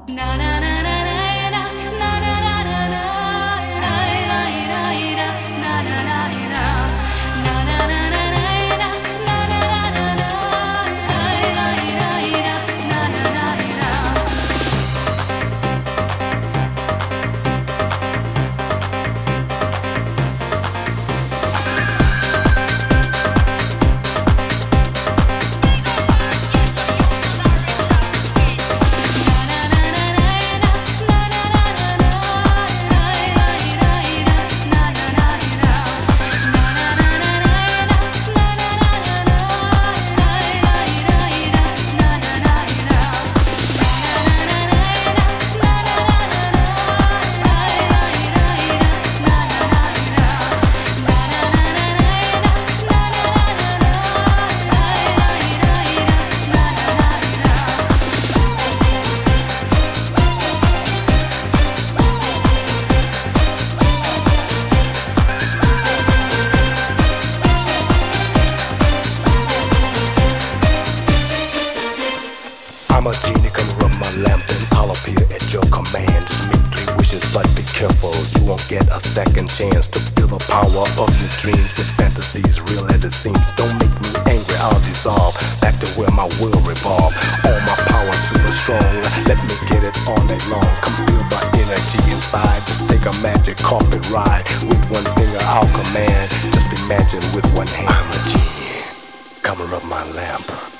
I'm a genie, can rub my lamp and I'll appear at your command. Just make 3 wishes, but be careful, you won't get a second chance to feel the power of your dreams with fantasies real as it seems. Don't make me angry, I'll dissolve back to where my will revolve. All my power super strong, let me get it all night long. Come feel my energy inside, just take a magic carpet ride. With one finger I'll command, just imagine with one hand. I'm a genie, come rub my lamp.